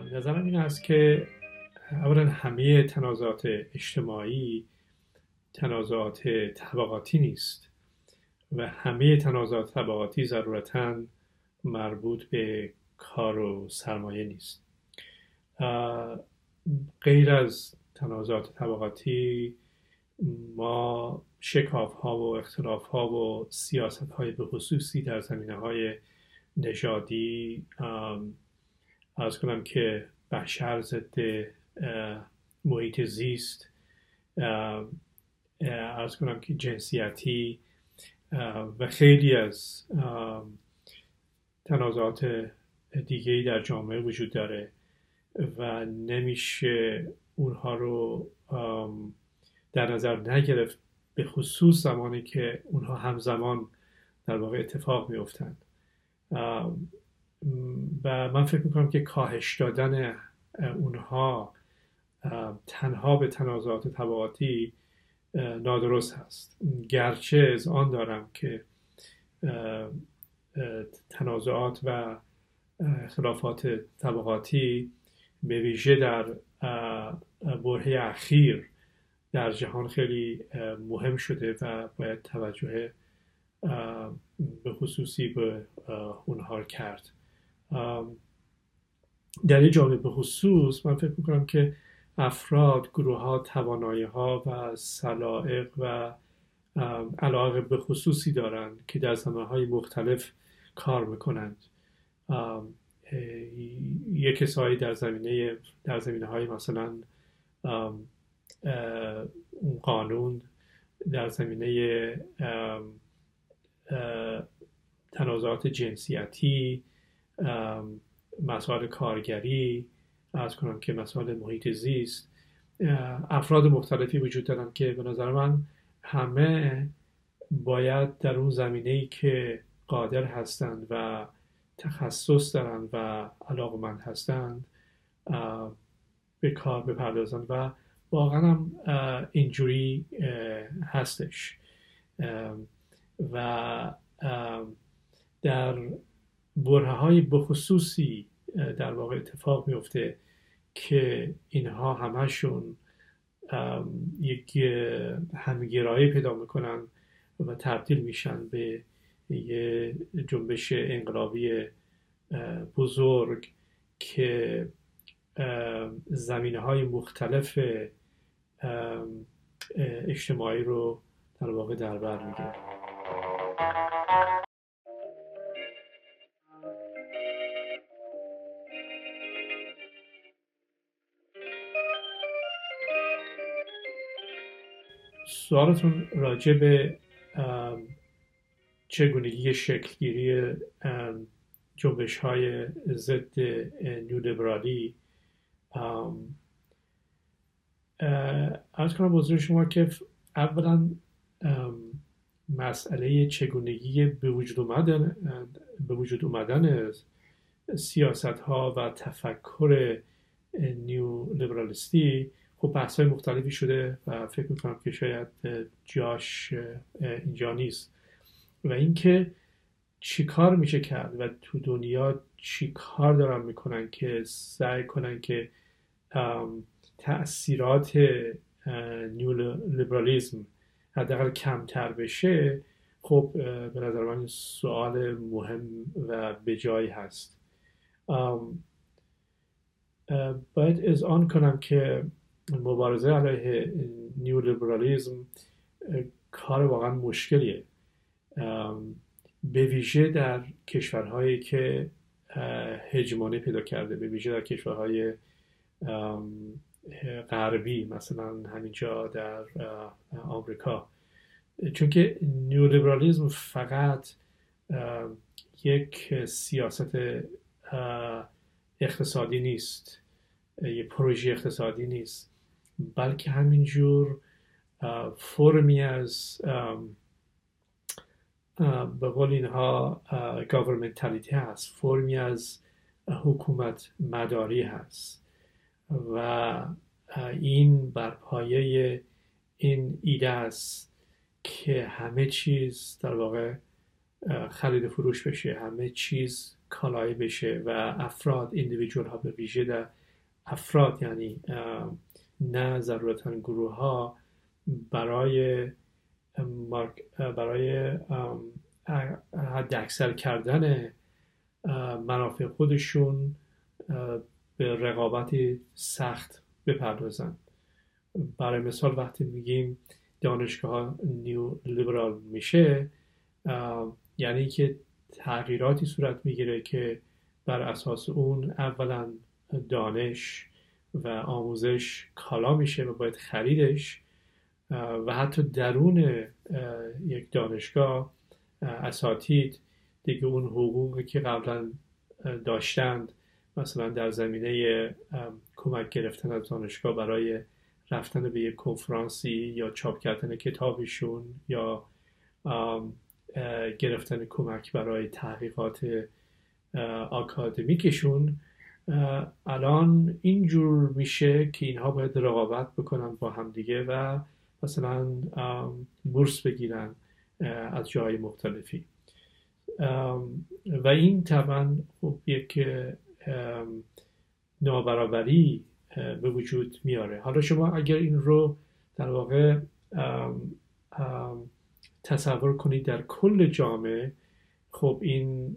نظرم این است که اولا همه تنازعات اجتماعی تنازعات طبقاتی نیست و همه تنازعات طبقاتی ضرورتاً مربوط به کار و سرمایه نیست. غیر از تنازعات طبقاتی ما شکاف ها و اختلاف ها و سیاست های به خصوصی در زمینه های نژادی، عرض کنم که بشر ضد محیط زیست، عرض کنم که جنسیتی و خیلی از تنازعات دیگه‌ای در جامعه وجود داره و نمیشه اونها رو در نظر نگرفت، به خصوص زمانی که اونها همزمان در واقع اتفاق میافتند. و من فکر میکنم که کاهش دادن اونها تنها به تنازعات طبقاتی نادرست هست، گرچه اذعان دارم که تنازعات و اختلافات طبقاتی به ویژه در برهه اخیر در جهان خیلی مهم شده و باید توجه به خصوصی به اونها کرد. در این جامعه به خصوص من فکر میکنم که افراد، گروه ها، توانایی ها و سلایق و علاقه به خصوصی دارند که در زمینه‌های مختلف کار میکنند. یک کسایی در زمینه های مثلا قانون، در زمینه تنازعات جنسیتی، مسائل کارگری، عرض کنم که مسائل محیط زیست، افراد مختلفی وجود دارن که به نظر من همه باید در اون زمینه‌ای که قادر هستند و تخصص دارن و علاقمند هستند به کار بپردازن و واقعا هم اینجوری هستش و در برهه های بخصوصی در واقع اتفاق میفته که اینها همشون یک همگرایی پیدا میکنن و تبدیل میشن به یه جنبش انقلابی بزرگ که زمینه‌های مختلف اجتماعی رو در واقع در بر میگیره. سوالتون راجع به چگونگی شکلگیری جنبش‌های ضد نیولیبرالی، عرض کنم حضور شما که اولا مسئله چگونگی به وجود اومدن سیاست‌ها و تفکر نیولیبرالیستی خب بحث‌های مختلفی شده و فکر می‌کنم که شاید جاش اینجا نیست و اینکه چی کار میشه کرد و تو دنیا چی کار دارن میکنن که سعی کنن که تأثیرات نیولیبرالیسم حداقل کمتر بشه. خب به نظر من سوال مهم و به جایی هست. باید اذعان کنم که مبارزه علیه نیولیبرالیسم کار واقعا مشکلیه، به ویژه در کشورهایی که هژمونی پیدا کرده، به ویژه در کشورهای غربی، مثلا همینجا در آمریکا، چون که نیولیبرالیسم فقط یک سیاست اقتصادی نیست، یک پروژه اقتصادی نیست، بلکه همینجور فرمی از به قول اینها گاورمنتالیتی هست، فرمی از حکومت مداری هست و این بر پایه این ایده است که همه چیز در واقع خرید و فروش بشه، همه چیز کالایی بشه و افراد، ایندیویدوال ها به ویژه در افراد، یعنی نه ضرورتاً گروه ها، برای برای حد اکثر کردن منافع خودشون به رقابت سخت بپردازن. برای مثال وقتی میگیم دانشگاه ها نیو لیبرال میشه، یعنی که تغییراتی صورت میگیره که بر اساس اون اولا دانش و آموزش کالا میشه و باید خریدش، و حتی درون یک دانشگاه اساتید دیگه اون حقوقی که قبلا داشتند، مثلا در زمینه کمک گرفتن از دانشگاه برای رفتن به یک کنفرانسی یا چاپ کردن کتابشون یا گرفتن کمک برای تحقیقات آکادمیکشون، الان اینجور میشه که اینها باید رقابت بکنن با همدیگه و مثلا بورس بگیرن از جای مختلفی، و این طبعا خب یک نابرابری به وجود میاره. حالا شما اگر این رو در واقع تصور کنید در کل جامعه، خب این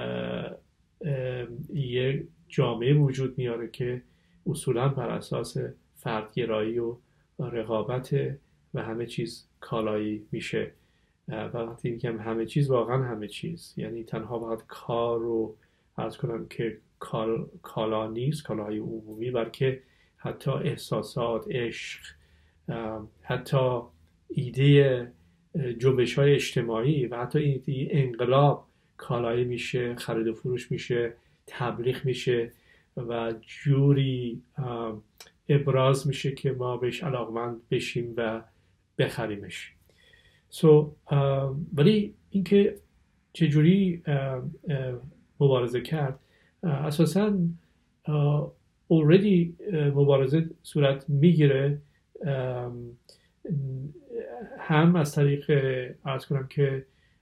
یک جامعه وجود میاره که اصولا بر اساس فردگرایی و رقابت و همه چیز کالایی میشه. و وقتی میگم همه چیز، واقعا همه چیز، یعنی تنها باید کار رو عرض کنم که کالا نیست، کالاهای عمومی، بلکه حتی احساسات، عشق، حتی ایده جنبش های اجتماعی و حتی ایده انقلاب کالایی میشه، خرید و فروش میشه، تبلیغ میشه و جوری ابراز میشه که ما بهش علاقمند بشیم و بخریمش. ولی اینکه چجوری مبارزه کرد، اساساً already مبارزه صورت میگیره، هم از طریق عرض کنم که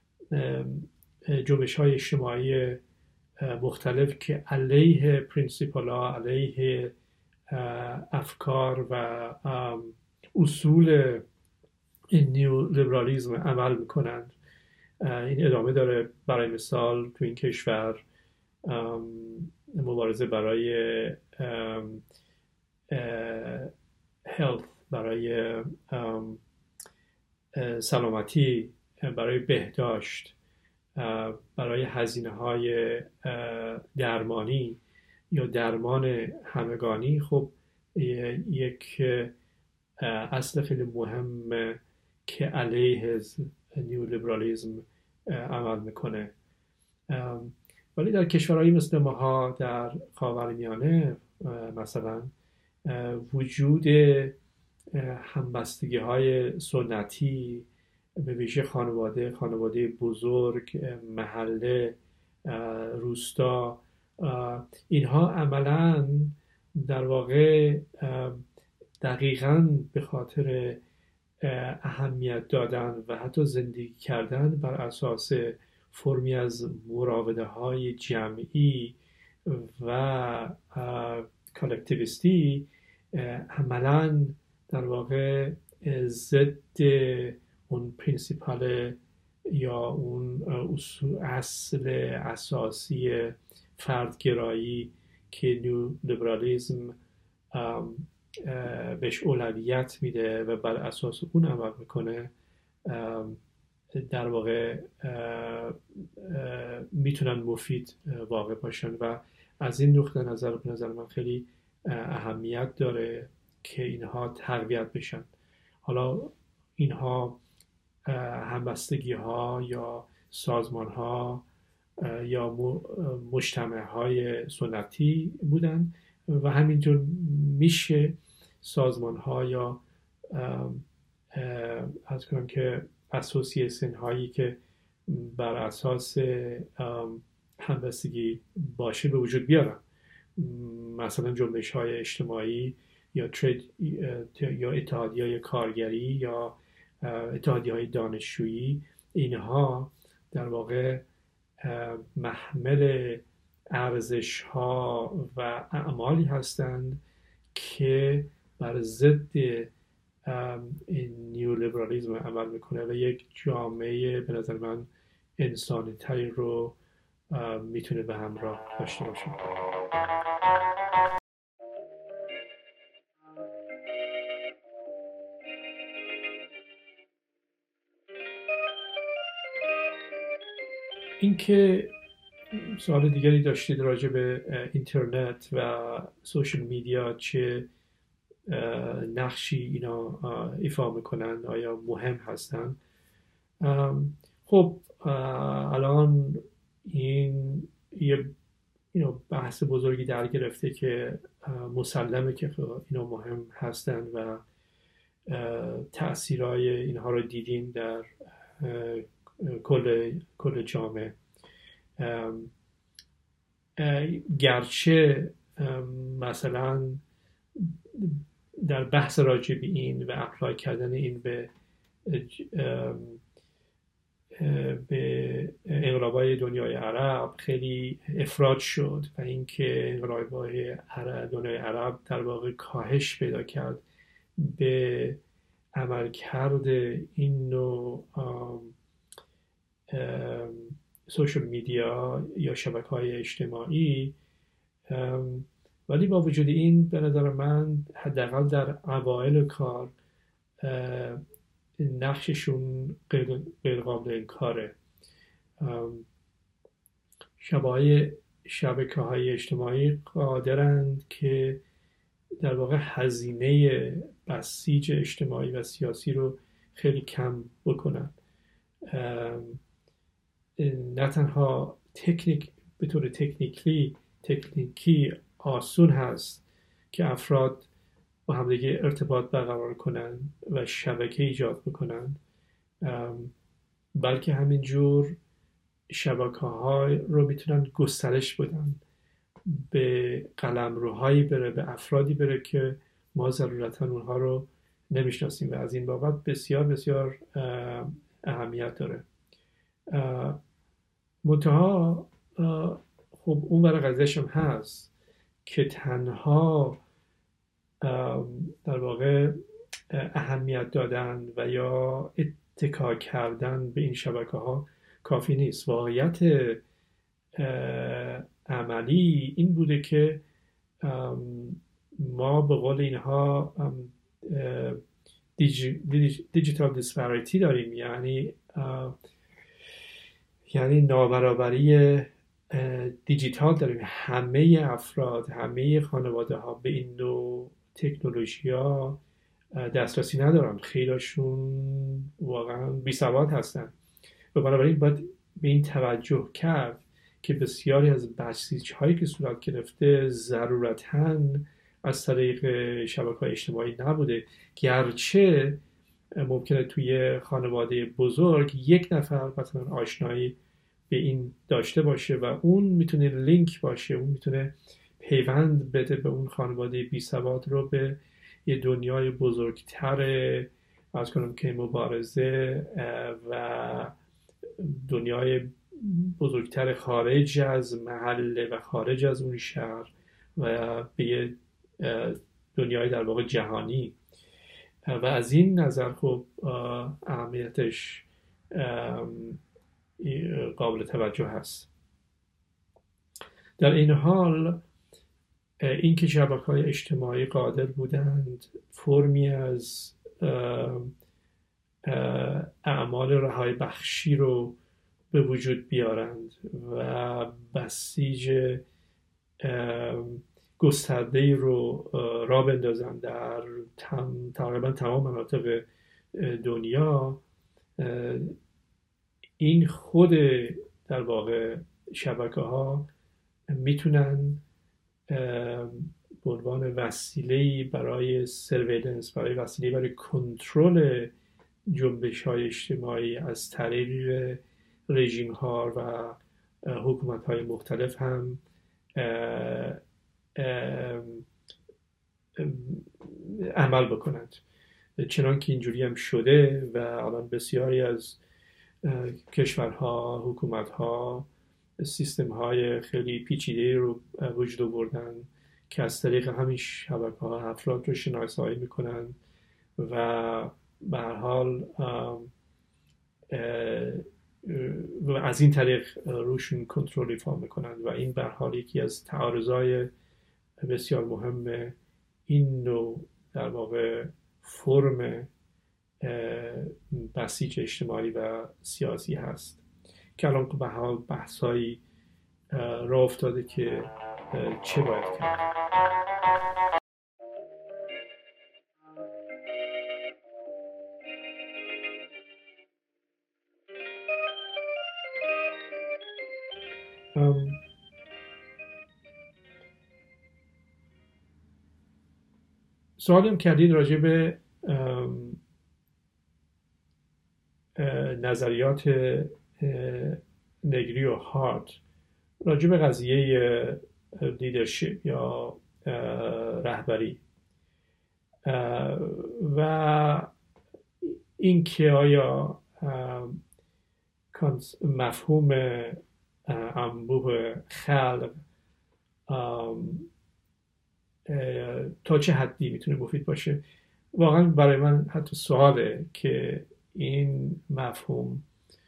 جنبش های اجتماعی مختلف که علیه پرینسیپل ها، علیه افکار و اصول این نیو لیبرالیزم عمل میکنند. این ادامه داره. برای مثال تو این کشور مبارزه برای health، برای سلامتی، برای بهداشت، برای هزینه های درمانی یا درمان همگانی، خب یک اصل خیلی مهم که علیه نیو لیبرالیزم عمل میکنه. ولی در کشورهایی مثل ماها در خاورمیانه مثلا وجود همبستگی های سنتی، به ویژه خانواده بزرگ، محله، روستا، اینها عملاً در واقع دقیقاً به خاطر اهمیت دادن و حتی زندگی کردن بر اساس فرمی از مراوده های جمعی و کالکتیویستی، عملاً در واقع ضد اون پرینسیپال یا اون اصل اساسی فردگرایی که نیو لیبرالیزم بهش اولویت میده و بر اساس اون عمل میکنه، در واقع میتونن مفید واقع باشن و از این نقطه نظر به نظر من خیلی اهمیت داره که اینها تقویت بشن. حالا اینها همبستگی ها یا سازمان ها یا مجتمع های سنتی بودن و همینطور میشه سازمان ها یا از کنم که اسوسییشن هایی که بر اساس همبستگی باشه به وجود بیارن، مثلا جنبش های اجتماعی یا یا اتحادیه کارگری یا اتحادیه های دانشجویی. اینها در واقع محمل ارزش ها و اعمالی هستند که بر ضد این نیولیبرالیسم عمل میکنه و یک جامعه به نظر من انسانی تری رو میتونه به همراه داشته باشه. اینکه سوال دیگری داشتید راجع به اینترنت و سوشال میدیا، چه نقشی اینا ایفا میکنن، آیا مهم هستن؟ خب الان این یه بحث بزرگی در گرفته که مسلمه که اینا مهم هستن و تأثیرهای اینها رو دیدیم در کل جامعه. گرچه مثلا در بحث راجع به این و اپلای کردن این به انقلاب‌های دنیای عرب خیلی افراط شد و اینکه انقلاب‌های دنیای عرب در واقع کاهش پیدا کرد به عملکرد این نوع سوشال میدیا یا شبکه‌های اجتماعی. ولی با وجود این به نظر من حداقل در اوایل کار نقششون غیر قابل انکاره. شبکه‌های اجتماعی قادرند که در واقع هزینه بسیج اجتماعی و سیاسی رو خیلی کم بکنن. نه تنها به طور تکنیکی آسون هست که افراد با همدیگه ارتباط برقرار کنن و شبکه ایجاد بکنن، بلکه همینجور شبکه‌ها رو میتونن گسترش بدن، به قلمروهایی بره، به افرادی بره که ما ضرورتاً اونها رو نمیشناسیم و از این بابت بسیار بسیار اهمیت داره. منتها خب اون برای قضیهش هم هست که تنها در واقع اهمیت دادن و یا اتکا کردن به این شبکه‌ها کافی نیست. واقعیت عملی این بوده که ما به قول اینها دیجیتال دیسپاریتی داریم، یعنی نابرابری دیجیتال داریم. همه افراد، همه خانواده ها به این نوع تکنولوژی ها دسترسی ندارن، خیلیشون واقعا بی سواد هستن و بنابراین باید به این توجه کرد که بسیاری از بسیج هایی که صورت گرفته ضرورتاً از طریق شبکه‌های اجتماعی نبوده، گرچه ممکنه توی خانواده بزرگ یک نفر مثلا آشنایی به این داشته باشه و اون میتونه لینک باشه، اون میتونه پیوند بده به اون خانواده بی سواد رو به یه دنیای بزرگتر، از کنم که مبارزه و دنیای بزرگتر خارج از محله و خارج از اون شهر و به یه دنیای در واقع جهانی. و از این نظر خب اهمیتش قابل توجه هست. در این حال اینکه شبکه‌های اجتماعی قادر بودند فرمی از اعمال رهایی بخشی رو به وجود بیارند و بسیج گسترده‌ای رو راه بندازند در تقریبا تمام مناطق دنیا، این خود در واقع شبکه‌ها میتونن به عنوان وسیله‌ای برای سرویلنس، برای وسیله‌ای برای کنترل جنبش‌های اجتماعی از طریق رژیم‌ها و حکومت‌های مختلف هم عمل بکنند. چنان که اینجوری هم شده و الان بسیاری از کشورها، حکومت‌ها سیستم‌های خیلی پیچیده رو وجود آوردن که از طریق همین شبکه‌ها افراد رو شناسایی میکنن و به هر حال و از این طریق روشون کنترل ایفا میکنن و این به هر حال یکی از تعارضای بسیار مهم این نوع در واقع فرم بسیج اجتماعی و سیاسی هست که الان به حال بحثایی راه افتاده که چه باید کرد. سوالی هم کردید راجع به نظریات نگری و هارت راجع به قضیه لیدرشپ یا رهبری و اینکه آیا مفهوم انبوه خلق تا چه حدی میتونه مفید باشه. واقعا برای من حتی سواله که این مفهوم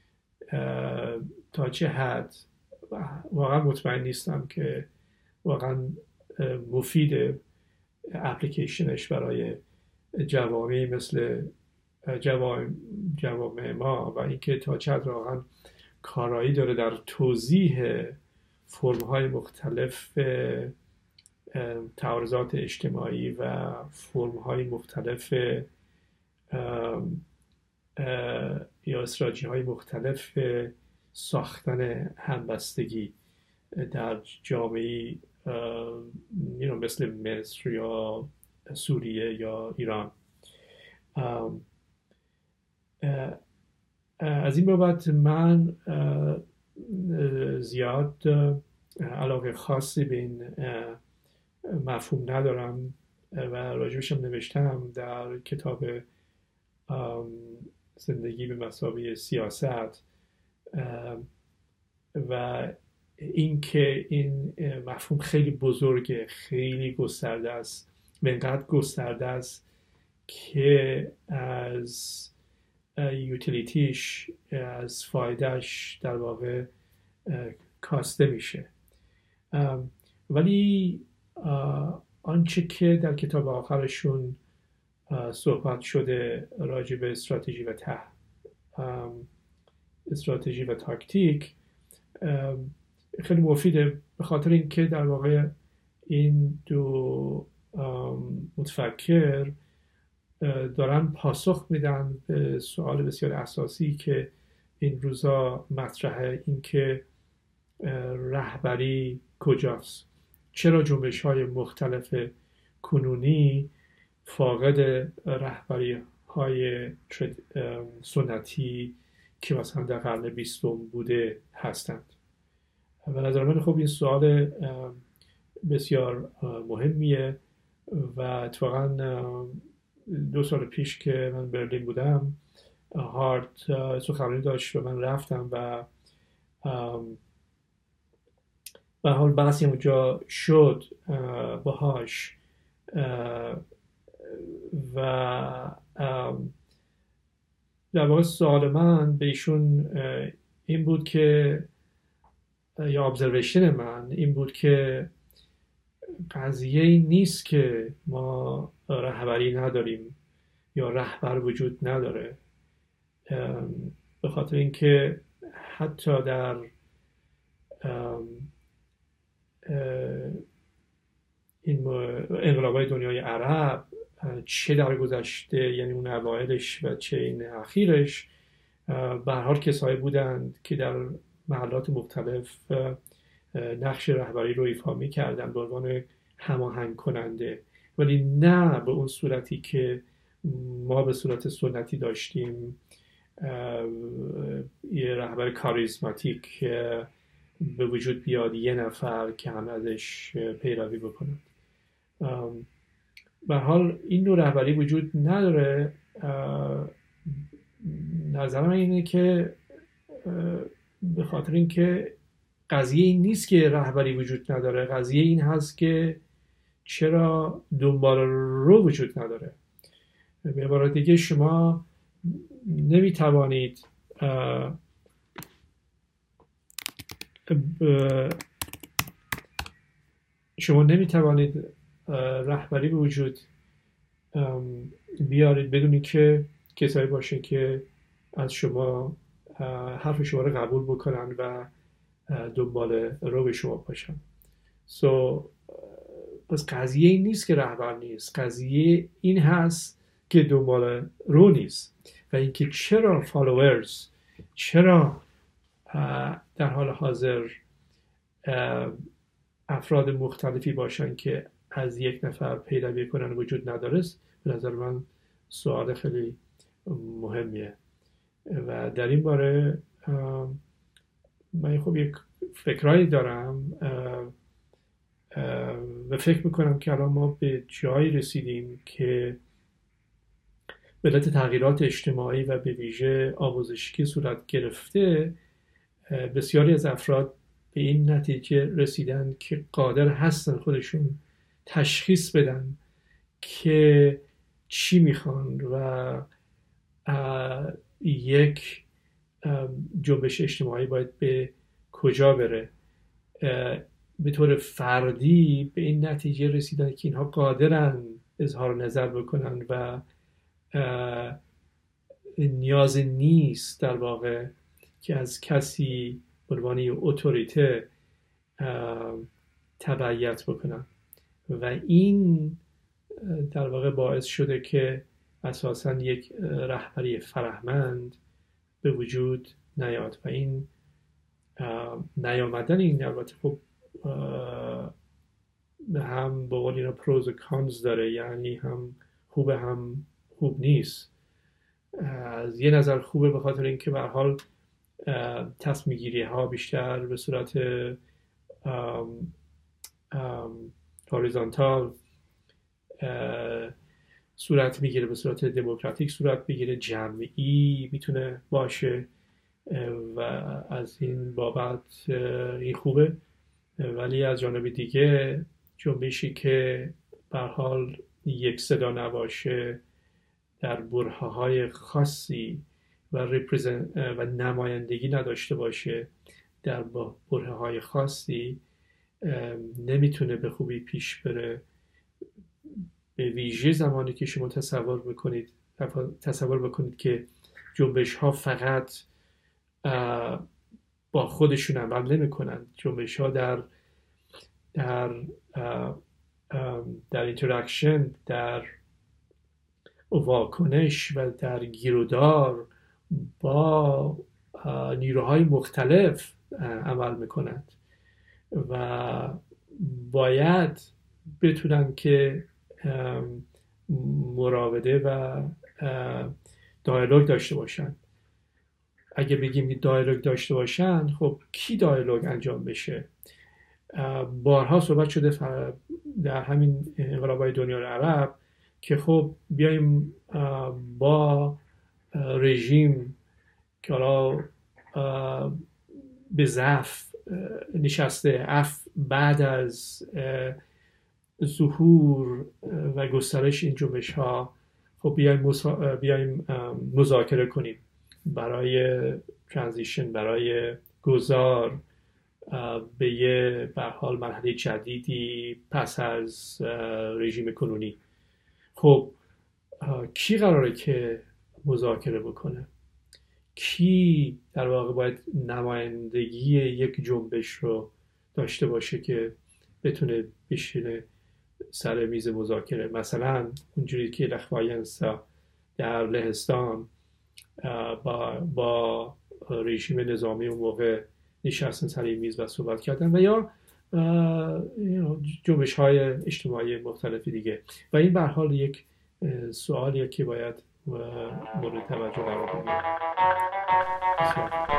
تا چه حد، واقعا مطمئن نیستم که واقعا مفید اپلیکیشنش برای جوامعی مثل جوامع ما و اینکه تا چه حد واقعا کارایی داره در توضیح فرم‌های مختلف تعارضات اجتماعی و فرم‌های مختلف یا استراتژی‌های مختلف ساختن همبستگی در جامعه مثل مصر یا سوریه یا ایران. از این بابت من زیاد علاقه خاصی به این مفهوم ندارم و راجبشم نوشتم در کتاب زندگی به مثابه سیاست و اینکه این مفهوم خیلی بزرگه، خیلی گسترده است و اینقدر گسترده است که از یوتیلیتیش، از فایدهش در واقع کاسته میشه. ولی آنچه که در کتاب آخرشون صحبت شده راجع به استراتژی و تاکتیک خیلی مفیده، به خاطر اینکه در واقع این دو متفکر دارن پاسخ میدن به سوال بسیار اساسی که این روزا مطرحه، این که رهبری کجاست؟ چرا جنبش‌های مختلف کنونی فاقد رهبری‌های سنتی که مثلا در قرن 20 بوده هستند؟ به نظر من خب این سوال بسیار مهمیه و اتفاقا 2 سال پیش که من برلین بودم هارت سخنرانی داشت و من رفتم و به حال بحثی اونجا شد باهاش و در واقع سوال من به ایشون این بود که یا ابزرویشن من این بود که قضیه این نیست که ما رهبری نداریم یا رهبر وجود نداره، به خاطر اینکه حتی در این انقلاب‌های دنیای عرب چه در گذشته یعنی اون اوایلش و چه این اخیرش به هر حال کسایی بودند که در محلات مختلف نقش رهبری رو ایفا می‌کردن به عنوان هماهنگ کننده، ولی نه به اون صورتی که ما به صورت سنتی داشتیم، یه رهبر کاریزماتیک به وجود بیاد، یه نفر که همه ازش پیروی بکنند. به حال این نوع رهبری وجود نداره. نظرم اینه که به خاطر اینکه قضیه این نیست که رهبری وجود نداره، قضیه این هست که چرا دنبال رو وجود نداره. به عبارت دیگه شما نمیتوانید رهبری به وجود بیارید بدون که کسایی باشه که از شما حرف شما رو قبول بکنن و دنبال رو به شما باشن. پس قضیه این نیست که رهبر نیست، قضیه این هست که دنبال رو نیست. و اینکه چرا فالوورز، چرا در حال حاضر افراد مختلفی باشن که از یک نفر پیروی کنن وجود نداره، به نظر من سوال خیلی مهمیه. و در این باره من خب یک فکرایی دارم و فکر میکنم که الان ما به جایی رسیدیم که به علت تغییرات اجتماعی و به ویژه آموزشی که صورت گرفته، بسیاری از افراد به این نتیجه رسیدن که قادر هستن خودشون تشخیص بدن که چی میخوان و یک جنبش اجتماعی باید به کجا بره. به طور فردی به این نتیجه رسیدن که اینها قادرن اظهار نظر بکنن و نیاز نیست در واقع که از کسی به عنوان اتوریته تبعیت بکنن. و این در واقع باعث شده که اساساً یک رهبری فرهمند به وجود نیاد. و این نیامدن این البته خب هم به قول اینا پروز و کانز داره، یعنی هم خوبه هم خوب نیست. از یه نظر خوبه به خاطر اینکه به هر حال تصمیم گیری ها بیشتر به صورت هوریزونتال صورت میگیره، به صورت دموکراتیک صورت بگیره، جمعی میتونه باشه و از این بابت این خوبه. ولی از جانب دیگه جنبشی که به هر حال یک صدا نباشه، در برهه‌های خاصی و نمایندگی نداشته باشه در برهه‌های خاصی، نمیتونه به خوبی پیش بره. به ویژه زمانی که شما تصور بکنید که جنبش ها فقط با خودشون عمل نمی کنند. جنبش ها در اینتراکشن، در واکنش و در گیرودار با نیروهای مختلف عمل میکنند و باید بتونن که مراوده و دیالوگ داشته باشن. اگه بگیم دیالوگ داشته باشن، خب کی دیالوگ انجام بشه؟ بارها صحبت شده در همین انقلاب‌های دنیای عرب که خب بیایم با رژیم که حالا به ضعف نشسته بعد از ظهور و گسترش این جنبش ها، خب بیایم مذاکره کنیم برای ترانزیشن، برای گذار به یه به حال مرحله جدیدی پس از رژیم کنونی. خب کی قراره که مذاکره بکنه؟ کی در واقع باید نمایندگی یک جنبش رو داشته باشه که بتونه بشینه سر میز مذاکره؟ مثلا اونجوری که لخ والنسا در لهستان با رژیم نظامی اون موقع نشستن سر میز و صحبت کردن، و یا جنبش های اجتماعی مختلف دیگه. و این به هر حال یک سوالیه که باید مورد توجه قرار بگیره.